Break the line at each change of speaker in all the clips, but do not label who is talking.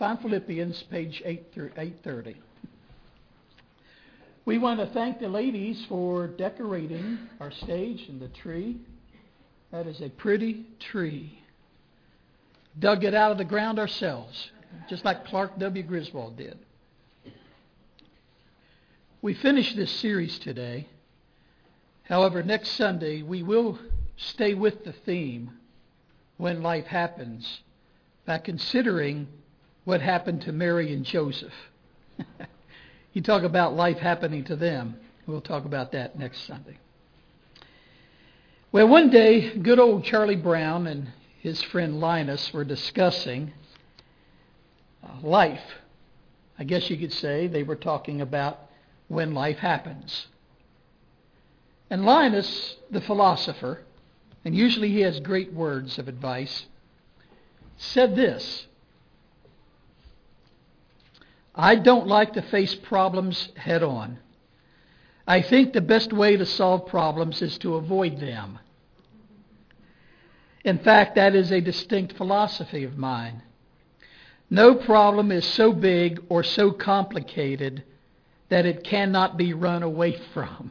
find Philippians, page 830. We want to thank the ladies for decorating our stage and the tree. That is a pretty tree. Dug it out of the ground ourselves, just like Clark W. Griswold did. We finished this series today. However, next Sunday we will stay with the theme, When Life Happens, by considering what happened to Mary and Joseph. You talk about life happening to them. We'll talk about that next Sunday. Well, one day, good old Charlie Brown and his friend Linus were discussing life. I guess you could say they were talking about when life happens. And Linus, the philosopher, and usually he has great words of advice, said this: I don't like to face problems head on. I think the best way to solve problems is to avoid them. In fact, that is a distinct philosophy of mine. No problem is so big or so complicated that it cannot be run away from.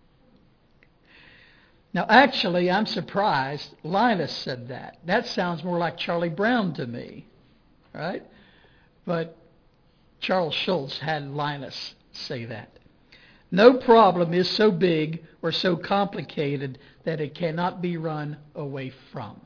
Now, actually, I'm surprised Linus said that. That sounds more like Charlie Brown to me, right? But Charles Schulz had Linus say that. No problem is so big or so complicated that it cannot be run away from.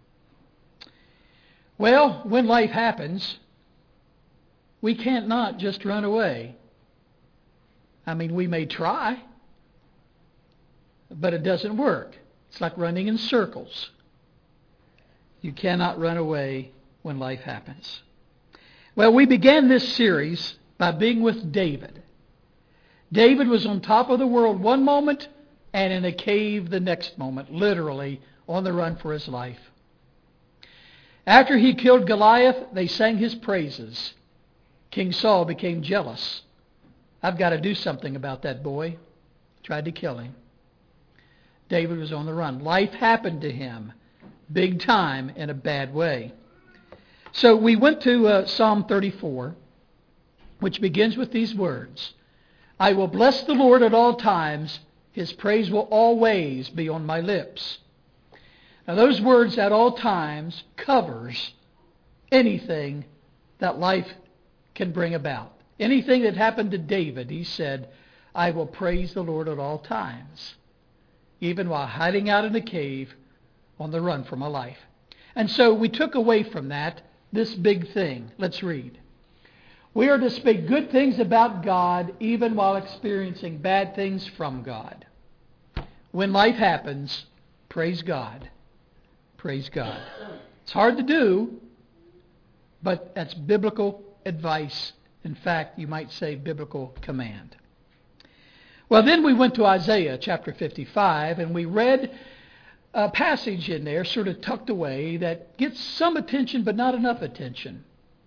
Well, when life happens, we can't not just run away. I mean, we may try, but it doesn't work. It's like running in circles. You cannot run away when life happens. Well, we began this series by being with David. David was on top of the world one moment and in a cave the next moment, literally on the run for his life. After he killed Goliath, they sang his praises. King Saul became jealous. I've got to do something about that boy. Tried to kill him. David was on the run. Life happened to him, big time, in a bad way. So we went to Psalm 34, which begins with these words: I will bless the Lord at all times. His praise will always be on my lips. Now those words, at all times, covers anything that life can bring about. Anything that happened to David, he said, I will praise the Lord at all times, even while hiding out in a cave on the run for my life. And so we took away from that this big thing. Let's read. We are to speak good things about God even while experiencing bad things from God. When life happens, praise God. Praise God. It's hard to do, but that's biblical advice. In fact, you might say biblical command. Well, then we went to Isaiah chapter 55, and we read a passage in there sort of tucked away that gets some attention but not enough attention.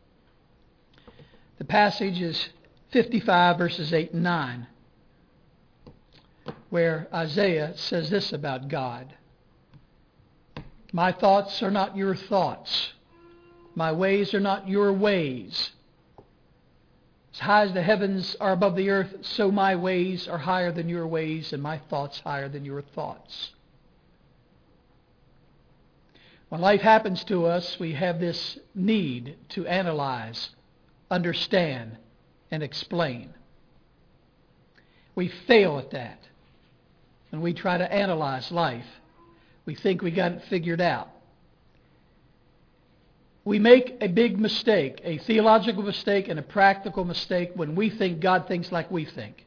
The passage is 55 verses 8 and 9, where Isaiah says this about God: My thoughts are not your thoughts. My ways are not your ways. As high as the heavens are above the earth, so my ways are higher than your ways, and my thoughts higher than your thoughts. When life happens to us, we have this need to analyze, understand, and explain. We fail at that. When we try to analyze life, we think we got it figured out. We make a big mistake, a theological mistake and a practical mistake, when we think God thinks like we think.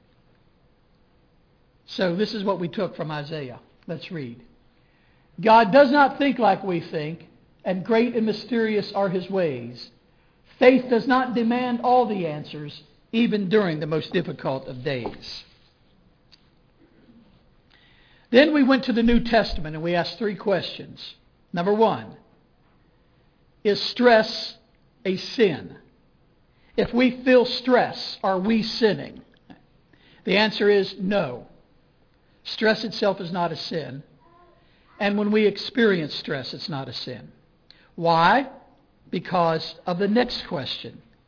So this is what we took from Isaiah. Let's read. God does not think like we think, and great and mysterious are his ways. Faith does not demand all the answers, even during the most difficult of days. Then we went to the New Testament and we asked 3 questions. Number 1, is stress a sin? If we feel stress, are we sinning? The answer is no. Stress itself is not a sin. And when we experience stress, it's not a sin. Why? Because of the next question.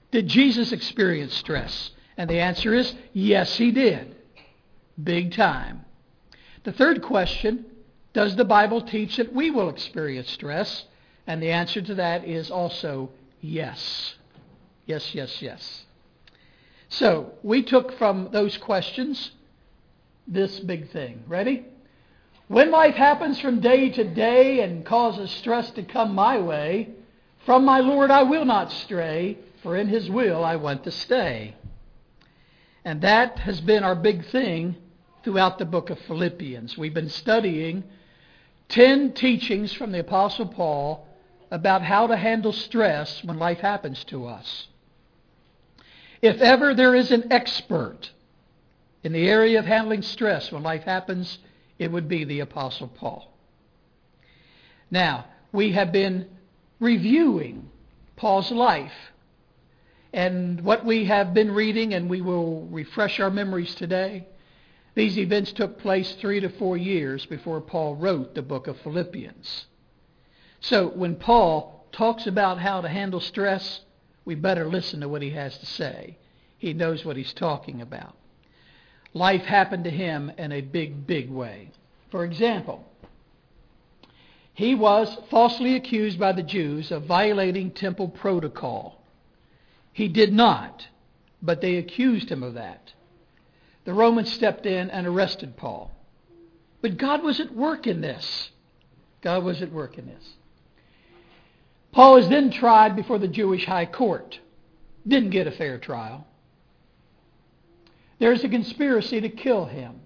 Did Jesus experience stress? And the answer is yes, he did. Big time. The third question, does the Bible teach that we will experience stress? And the answer to that is also yes. Yes, yes, yes. So we took from those questions this big thing. Ready? When life happens from day to day and causes stress to come my way, from my Lord I will not stray, for in His will I want to stay. And that has been our big thing throughout the book of Philippians. We've been studying 10 teachings from the Apostle Paul about how to handle stress when life happens to us. If ever there is an expert in the area of handling stress when life happens, it would be the Apostle Paul. Now, we have been reviewing Paul's life and what we have been reading, and we will refresh our memories today. These events took place 3 to 4 years before Paul wrote the book of Philippians. So when Paul talks about how to handle stress, we better listen to what he has to say. He knows what he's talking about. Life happened to him in a big, big way. For example, he was falsely accused by the Jews of violating temple protocol. He did not, but they accused him of that. The Romans stepped in and arrested Paul. But God was at work in this. God was at work in this. Paul is then tried before the Jewish high court. Didn't get a fair trial. There's a conspiracy to kill him.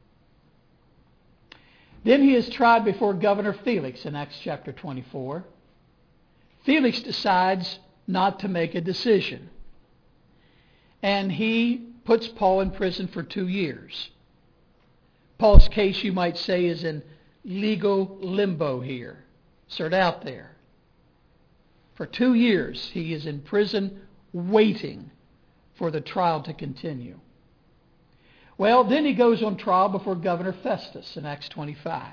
Then he is tried before Governor Felix in Acts chapter 24. Felix decides not to make a decision. And he puts Paul in prison for 2 years. Paul's case, you might say, is in legal limbo here. Sort out there. For 2 years, he is in prison waiting for the trial to continue. Well, then he goes on trial before Governor Festus in Acts 25.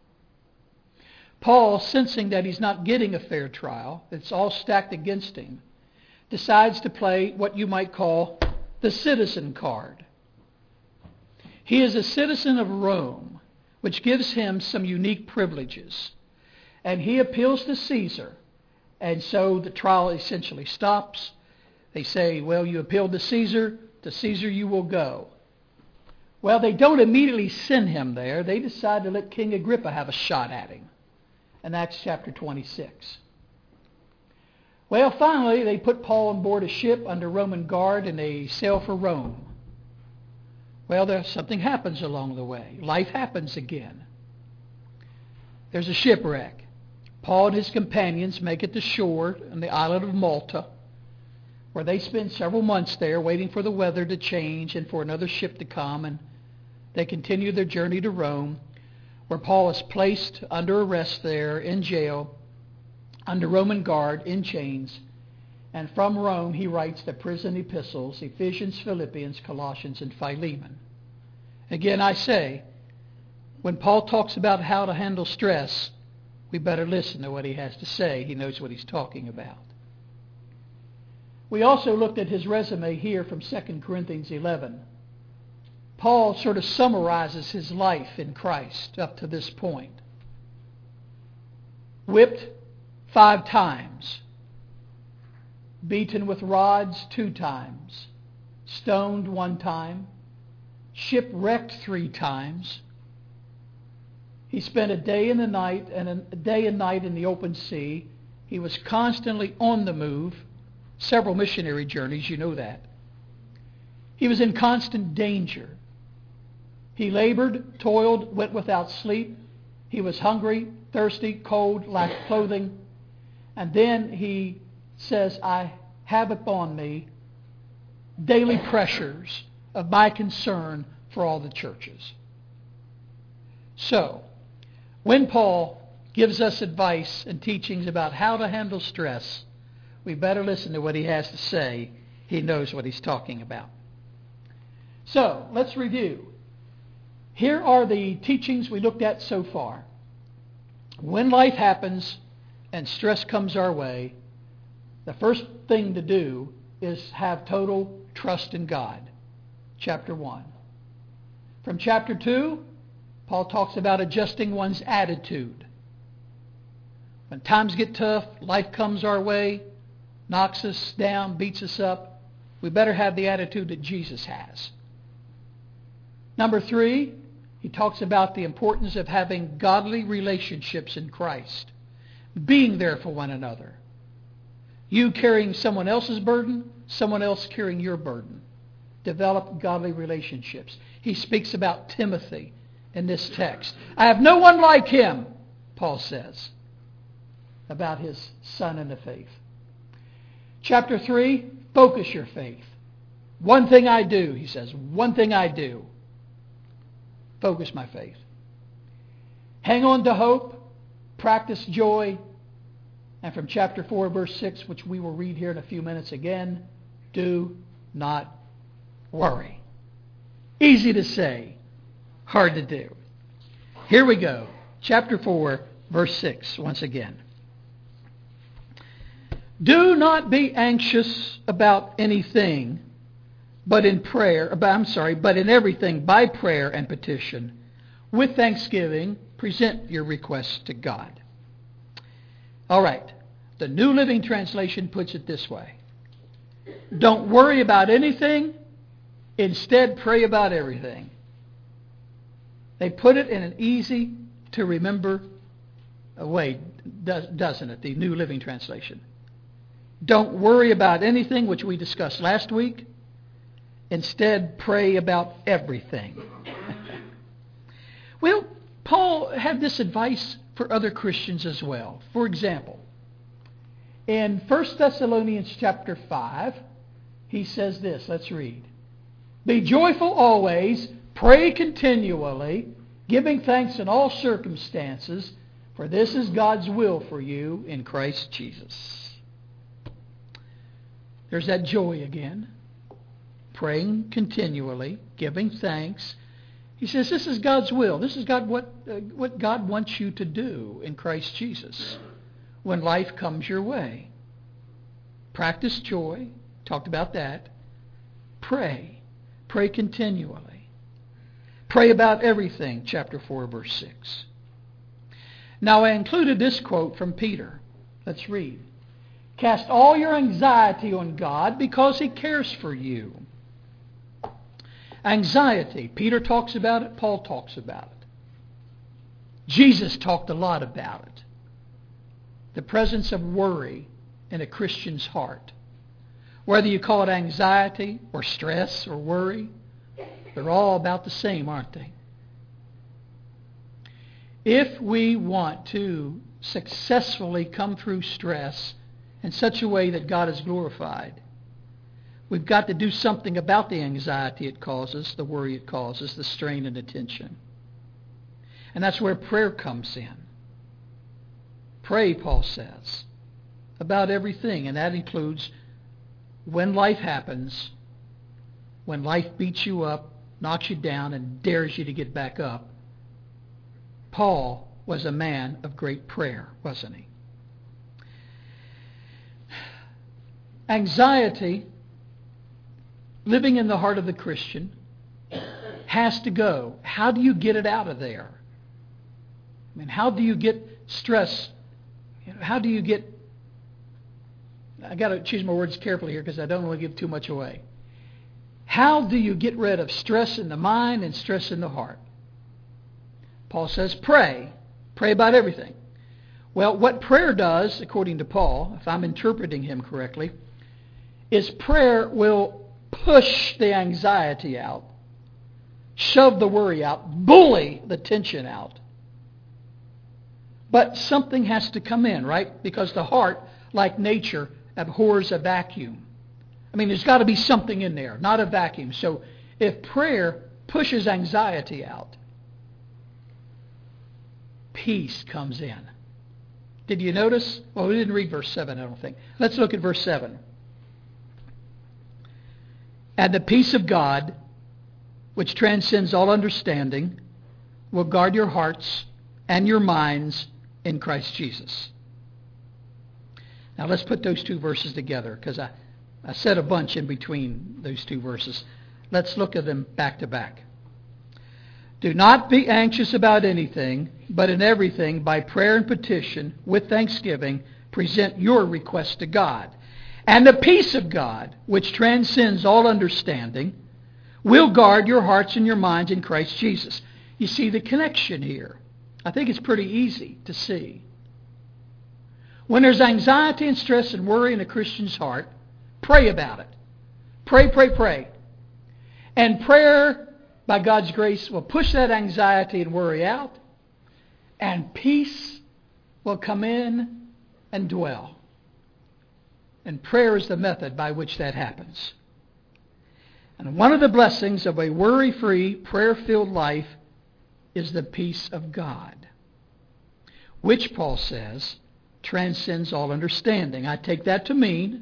Paul, sensing that he's not getting a fair trial, it's all stacked against him, decides to play what you might call the citizen card. He is a citizen of Rome, which gives him some unique privileges. And he appeals to Caesar. And so the trial essentially stops. They say, well, you appealed to Caesar you will go. Well, they don't immediately send him there. They decide to let King Agrippa have a shot at him. In Acts chapter 26. Well, finally, they put Paul on board a ship under Roman guard and they sail for Rome. Well, something happens along the way. Life happens again. There's a shipwreck. Paul and his companions make it to shore on the island of Malta, where they spend several months there waiting for the weather to change and for another ship to come, and they continue their journey to Rome, where Paul is placed under arrest there in jail, under Roman guard, in chains. And from Rome he writes the prison epistles, Ephesians, Philippians, Colossians, and Philemon. Again, I say, when Paul talks about how to handle stress, we better listen to what he has to say. He knows what he's talking about. We also looked at his resume here from 2 Corinthians 11. Paul sort of summarizes his life in Christ up to this point. Whipped 5 times. Beaten with rods 2 times. Stoned 1 time. Shipwrecked 3 times. He spent a day and a night in the open sea. He was constantly on the move. Several missionary journeys, you know that. He was in constant danger. He labored, toiled, went without sleep. He was hungry, thirsty, cold, lacked clothing. And then he says, I have upon me daily pressures of my concern for all the churches. So, when Paul gives us advice and teachings about how to handle stress, we better listen to what he has to say. He knows what he's talking about. So, let's review. Here are the teachings we looked at so far. When life happens and stress comes our way, the first thing to do is have total trust in God. Chapter 1. From chapter 2, Paul talks about adjusting one's attitude. When times get tough, life comes our way, knocks us down, beats us up, we better have the attitude that Jesus has. Number 3, he talks about the importance of having godly relationships in Christ. Being there for one another. You carrying someone else's burden, someone else carrying your burden. Develop godly relationships. He speaks about Timothy in this text. I have no one like him, Paul says, about his son in the faith. Chapter 3, focus your faith. One thing I do, he says, one thing I do. Focus my faith. Hang on to hope, practice joy, and from chapter 4, verse 6, which we will read here in a few minutes again, do not worry. Easy to say, hard to do. Here we go. Chapter 4, verse 6, once again. Do not be anxious about anything, but in everything by prayer and petition, with thanksgiving, present your requests to God. All right. The New Living Translation puts it this way. Don't worry about anything. Instead, pray about everything. They put it in an easy to remember way, doesn't it? The New Living Translation. Don't worry about anything, which we discussed last week. Instead, pray about everything. Well, Paul had this advice for other Christians as well. For example, in 1 Thessalonians chapter 5, he says this. Let's read. Be joyful always, pray continually, giving thanks in all circumstances, for this is God's will for you in Christ Jesus. There's that joy again. Praying continually, giving thanks. He says this is God's will. This is what God wants you to do in Christ Jesus when life comes your way. Practice joy. Talked about that. Pray. Pray continually. Pray about everything. Chapter 4, verse 6. Now I included this quote from Peter. Let's read. Cast all your anxiety on God because He cares for you. Anxiety. Peter talks about it. Paul talks about it. Jesus talked a lot about it. The presence of worry in a Christian's heart. Whether you call it anxiety or stress or worry, they're all about the same, aren't they? If we want to successfully come through stress in such a way that God is glorified, we've got to do something about the anxiety it causes, the worry it causes, the strain and the tension. And that's where prayer comes in. Pray, Paul says, about everything. And that includes when life happens, when life beats you up, knocks you down, and dares you to get back up. Paul was a man of great prayer, wasn't he? Anxiety, living in the heart of the Christian, has to go. How do you get it out of there? I mean, how do you get stress? How do you get... I've got to choose my words carefully here because I don't want to give too much away. How do you get rid of stress in the mind and stress in the heart? Paul says pray. Pray about everything. Well, what prayer does, according to Paul, if I'm interpreting him correctly, is prayer will push the anxiety out, shove the worry out, bully the tension out. But something has to come in, right? Because the heart, like nature, abhors a vacuum. I mean, there's got to be something in there, not a vacuum. So if prayer pushes anxiety out, peace comes in. Did you notice? Well, we didn't read verse 7, I don't think. Let's look at verse 7. And the peace of God, which transcends all understanding, will guard your hearts and your minds in Christ Jesus. Now let's put those two verses together because I said a bunch in between those two verses. Let's look at them back to back. Do not be anxious about anything, but in everything, by prayer and petition, with thanksgiving, present your request to God. And the peace of God, which transcends all understanding, will guard your hearts and your minds in Christ Jesus. You see the connection here. I think it's pretty easy to see. When there's anxiety and stress and worry in a Christian's heart, pray about it. Pray, pray, pray. And prayer, by God's grace, will push that anxiety and worry out, and peace will come in and dwell. And prayer is the method by which that happens. And one of the blessings of a worry-free, prayer-filled life is the peace of God, which, Paul says, transcends all understanding. I take that to mean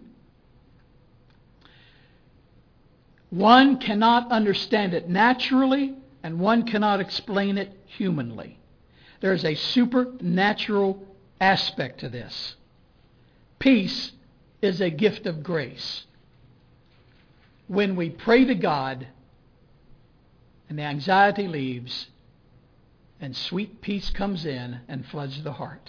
one cannot understand it naturally, and one cannot explain it humanly. There is a supernatural aspect to this. Peace is a gift of grace. When we pray to God and the anxiety leaves and sweet peace comes in and floods the heart.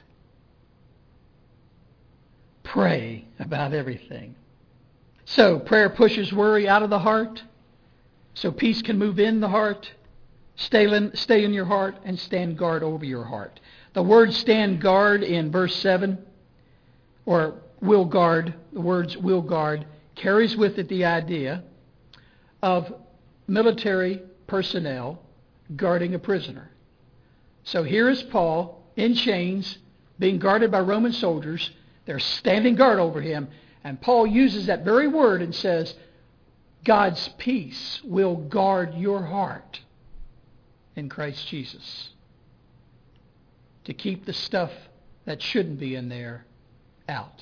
Pray about everything. So prayer pushes worry out of the heart so peace can move in the heart, stay in your heart, and stand guard over your heart. The word stand guard in verse 7, or will guard, the words will guard, carries with it the idea of military personnel guarding a prisoner. So here is Paul in chains, being guarded by Roman soldiers. They're standing guard over him. And Paul uses that very word and says, God's peace will guard your heart in Christ Jesus, to keep the stuff that shouldn't be in there out.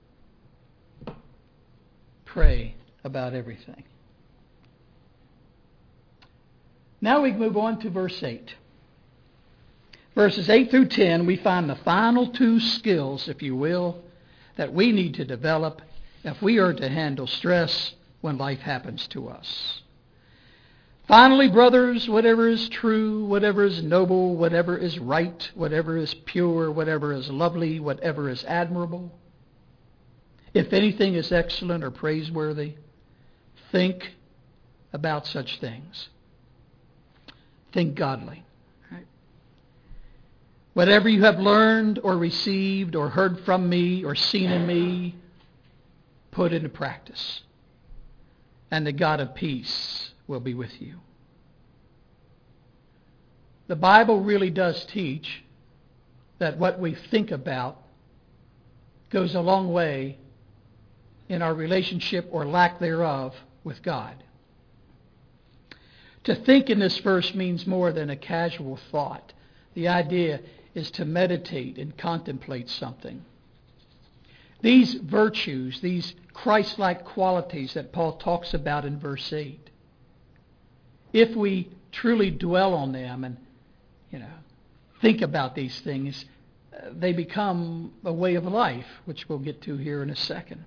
Pray about everything. Now we move on to verse 8. Verses 8 through 10, we find the final two skills, if you will, that we need to develop if we are to handle stress when life happens to us. Finally, brothers, whatever is true, whatever is noble, whatever is right, whatever is pure, whatever is lovely, whatever is admirable, if anything is excellent or praiseworthy, think about such things. Think godly. Right? Whatever you have learned or received or heard from me or seen in me, put into practice. And the God of peace will be with you. The Bible really does teach that what we think about goes a long way in our relationship or lack thereof with God. To think in this verse means more than a casual thought. The idea is to meditate and contemplate something. These virtues, these Christ-like qualities that Paul talks about in verse 8, if we truly dwell on them and, think about these things, they become a way of life, which we'll get to here in a second.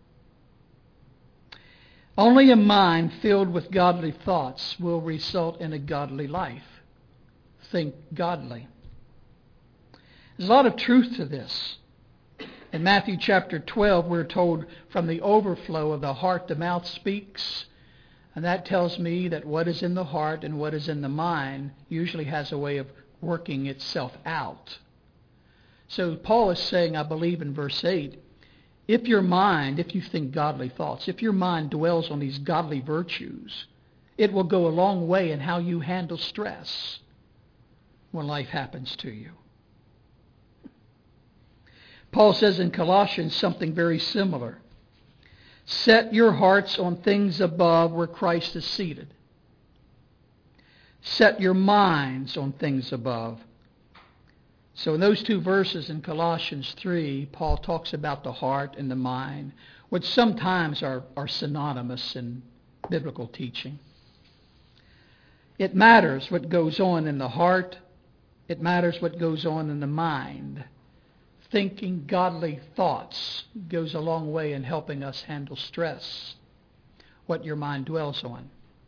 Only a mind filled with godly thoughts will result in a godly life. Think godly. There's a lot of truth to this. In Matthew chapter 12, we're told from the overflow of the heart, the mouth speaks. And that tells me that what is in the heart and what is in the mind usually has a way of working itself out. So Paul is saying, I believe in verse 8, if you think godly thoughts, if your mind dwells on these godly virtues, it will go a long way in how you handle stress when life happens to you. Paul says in Colossians something very similar. Set your hearts on things above where Christ is seated. Set your minds on things above. So in those two verses in Colossians 3, Paul talks about the heart and the mind, which sometimes are synonymous in biblical teaching. It matters what goes on in the heart. It matters what goes on in the mind. thinking godly thoughts goes a long way in helping us handle stress, what your mind dwells on.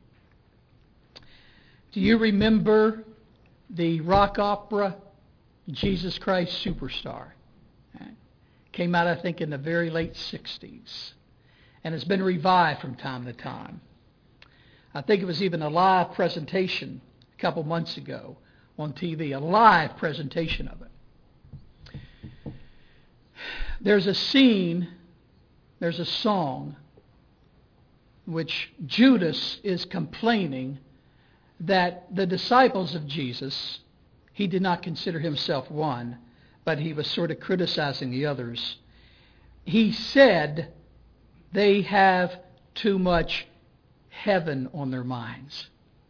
Do you remember the rock opera Jesus Christ Superstar? Came out, I think, in the very late 60s. And has been revived from time to time. I think it was even a live presentation a couple months ago on TV, a live presentation of it. There's a scene, there's a song, which Judas is complaining that the disciples of Jesus, he did not consider himself one, but he was sort of criticizing the others. He said they have too much heaven on their minds.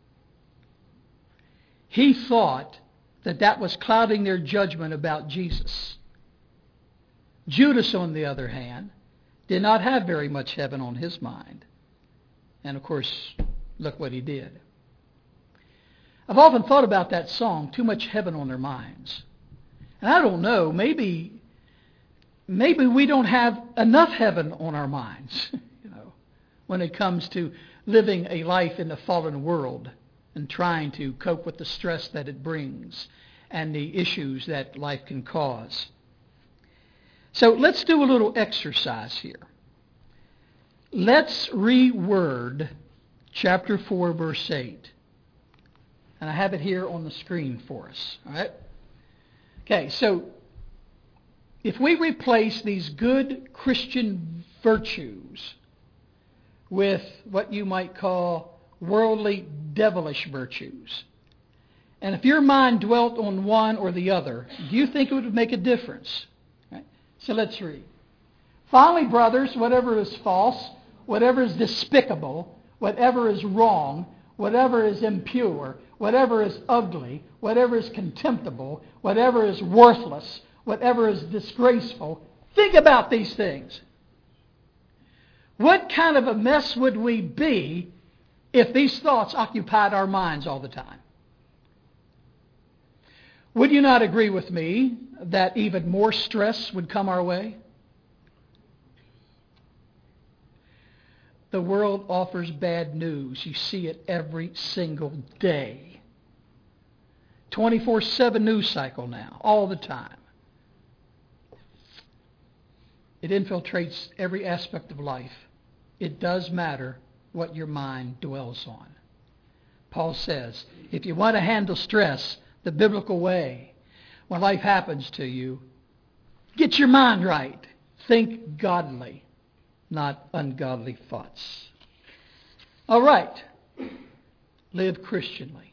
He thought that that was clouding their judgment about Jesus. Judas, on the other hand, did not have very much heaven on his mind. And of course, look what he did. I've often thought about that song, Too Much Heaven on Their Minds. And I don't know, maybe we don't have enough heaven on our minds, when it comes to living a life in the fallen world and trying to cope with the stress that it brings and the issues that life can cause. So let's do a little exercise here. Let's reword chapter 4, verse 8. And I have it here on the screen for us. All right? Okay, so if we replace these good Christian virtues with what you might call worldly, devilish virtues, and if your mind dwelt on one or the other, do you think it would make a difference? Right? So let's read. Finally, brothers, whatever is false, whatever is despicable, whatever is wrong, whatever is impure, whatever is ugly, whatever is contemptible, whatever is worthless, whatever is disgraceful, think about these things. What kind of a mess would we be if these thoughts occupied our minds all the time? Would you not agree with me that even more stress would come our way? The world offers bad news. You see it every single day. 24/7 news cycle now, all the time. It infiltrates every aspect of life. It does matter what your mind dwells on. Paul says, if you want to handle stress the biblical way, when life happens to you, get your mind right. Think godly, not ungodly thoughts. All right. Live Christianly.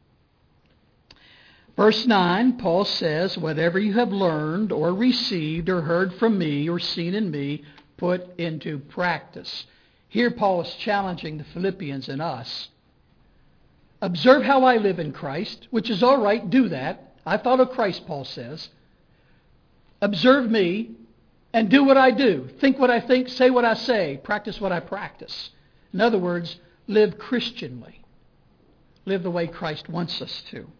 Verse 9, Paul says, whatever you have learned or received or heard from me or seen in me, put into practice. Here Paul is challenging the Philippians and us. Observe how I live in Christ, which is all right, do that. I follow Christ, Paul says. Observe me and do what I do. Think what I think, say what I say, practice what I practice. In other words, live Christianly. Live the way Christ wants us to.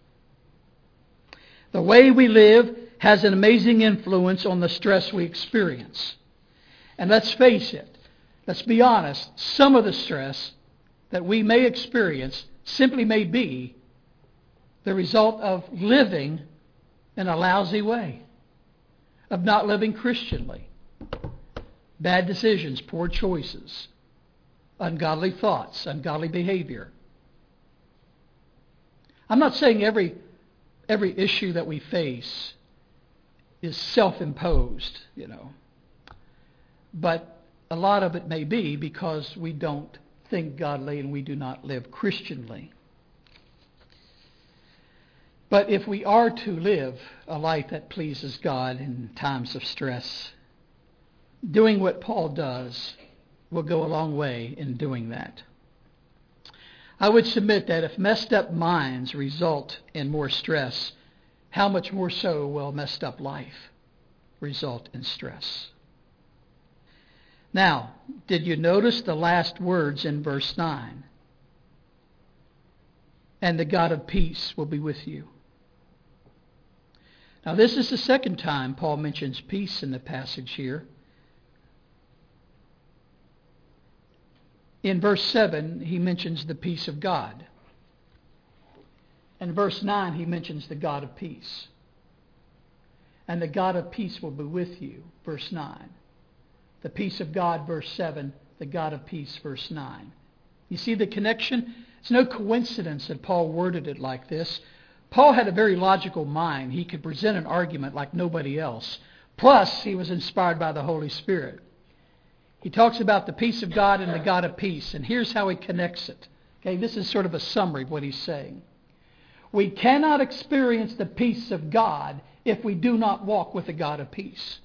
The way we live has an amazing influence on the stress we experience. And let's face it, let's be honest, some of the stress that we may experience simply may be the result of living in a lousy way, of not living Christianly. Bad decisions, poor choices, ungodly thoughts, ungodly behavior. I'm not saying every issue that we face is self-imposed, But a lot of it may be because we don't think godly and we do not live Christianly. But if we are to live a life that pleases God in times of stress, doing what Paul does will go a long way in doing that. I would submit that if messed up minds result in more stress, how much more so will messed up life result in stress? Now, did you notice the last words in verse 9? And the God of peace will be with you. Now, this is the second time Paul mentions peace in the passage here. In verse 7, he mentions the peace of God. In verse 9, he mentions the God of peace. And the God of peace will be with you, verse 9. The peace of God, verse 7. The God of peace, verse 9. You see the connection? It's no coincidence that Paul worded it like this. Paul had a very logical mind. He could present an argument like nobody else. Plus, he was inspired by the Holy Spirit. He talks about the peace of God and the God of peace. And here's how he connects it. Okay, this is sort of a summary of what he's saying. We cannot experience the peace of God if we do not walk with the God of peace.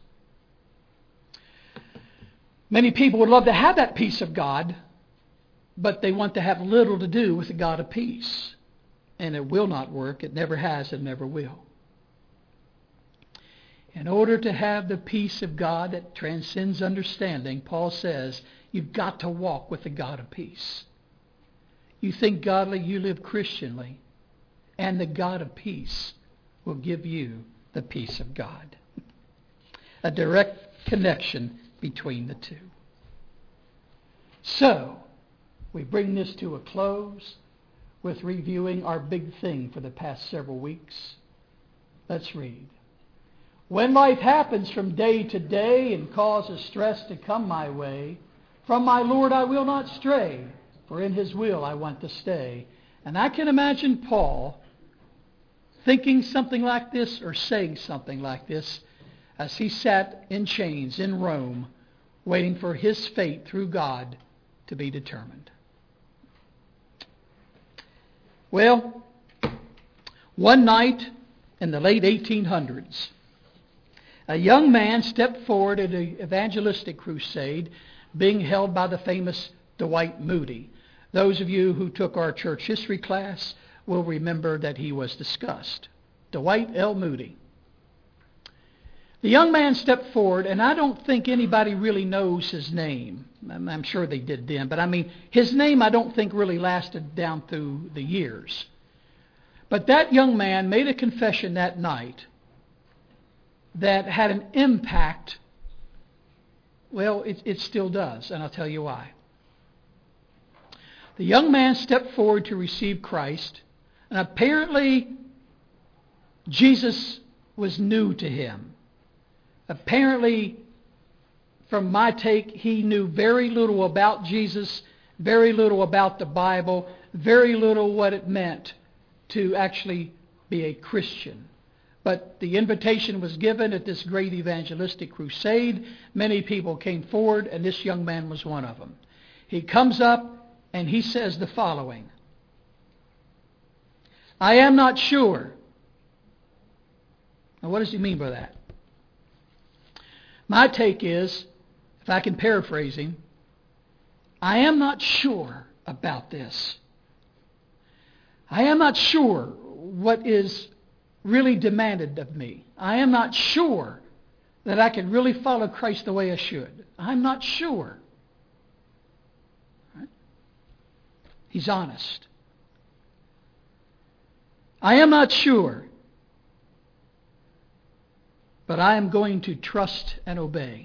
Many people would love to have that peace of God, but they want to have little to do with the God of peace. And it will not work. It never has and never will. In order to have the peace of God that transcends understanding, Paul says, you've got to walk with the God of peace. You think godly, you live Christianly, and the God of peace will give you the peace of God. A direct connection between the two. So, we bring this to a close with reviewing our big thing for the past several weeks. Let's read. When life happens from day to day and causes stress to come my way, from my Lord I will not stray, for in His will I want to stay. And I can imagine Paul thinking something like this or saying something like this as he sat in chains in Rome, waiting for his fate through God to be determined. Well, one night in the late 1800s, a young man stepped forward at an evangelistic crusade being held by the famous Dwight Moody. Those of you who took our church history class will remember that he was discussed. Dwight L. Moody. The young man stepped forward, and I don't think anybody really knows his name. I'm sure they did then, but I mean, his name I don't think really lasted down through the years. But that young man made a confession that night that had an impact. Well, it still does, and I'll tell you why. The young man stepped forward to receive Christ, and apparently Jesus was new to him. Apparently, from my take, he knew very little about Jesus, very little about the Bible, very little what it meant to actually be a Christian. But the invitation was given at this great evangelistic crusade. Many people came forward, and this young man was one of them. He comes up and he says the following. I am not sure. Now, what does he mean by that? My take is, if I can paraphrase him, I am not sure about this. I am not sure what is really demanded of me. I am not sure that I can really follow Christ the way I should. I'm not sure. Right? He's honest. I am not sure, but I am going to trust and obey.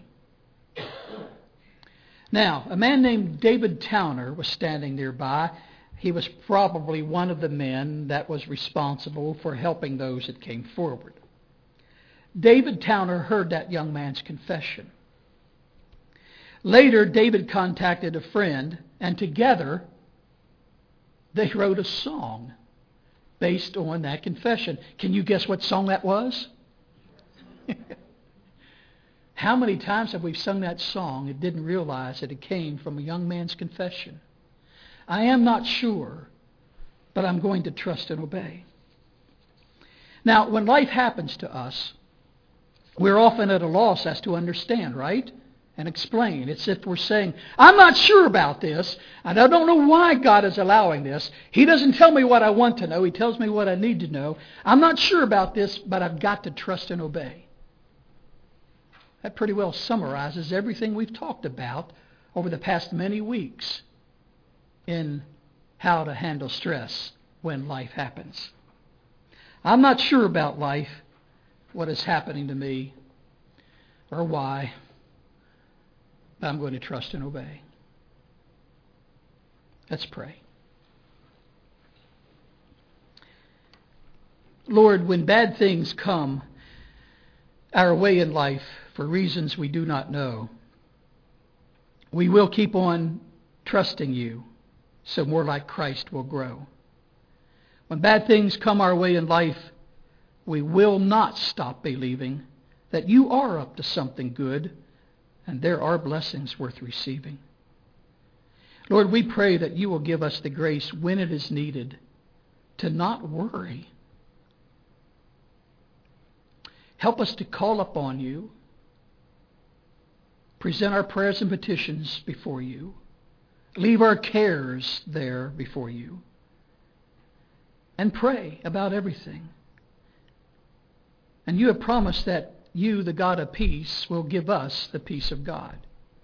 Now, a man named David Towner was standing nearby. He was probably one of the men that was responsible for helping those that came forward. David Towner heard that young man's confession. Later, David contacted a friend, and together they wrote a song based on that confession. Can you guess what song that was? How many times have we sung that song and didn't realize that it came from a young man's confession? I am not sure, but I'm going to trust and obey. Now, when life happens to us, we're often at a loss as to understand, right? And explain. It's if we're saying, I'm not sure about this, and I don't know why God is allowing this. He doesn't tell me what I want to know. He tells me what I need to know. I'm not sure about this, but I've got to trust and obey. That pretty well summarizes everything we've talked about over the past many weeks in how to handle stress when life happens. I'm not sure about life, what is happening to me or why, but I'm going to trust and obey. Let's pray. Lord, when bad things come our way in life for reasons we do not know, we will keep on trusting you so more like Christ will grow. When bad things come our way in life, we will not stop believing that you are up to something good and there are blessings worth receiving. Lord, we pray that you will give us the grace when it is needed to not worry. Help us to call upon you, present our prayers and petitions before you, leave our cares there before you, and pray about everything. And you have promised that you, the God of peace, will give us the peace of God.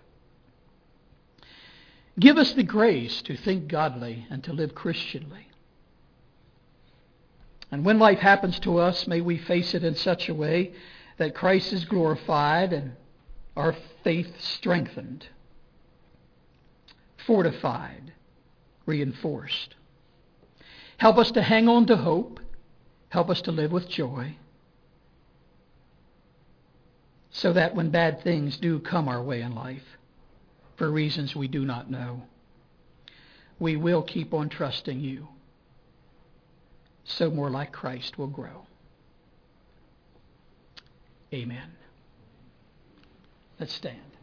Give us the grace to think godly and to live Christianly. And when life happens to us, may we face it in such a way that Christ is glorified and our faith strengthened, fortified, reinforced. Help us to hang on to hope. Help us to live with joy, so that when bad things do come our way in life, for reasons we do not know, we will keep on trusting you, so more like Christ will grow. Amen. Let's stand.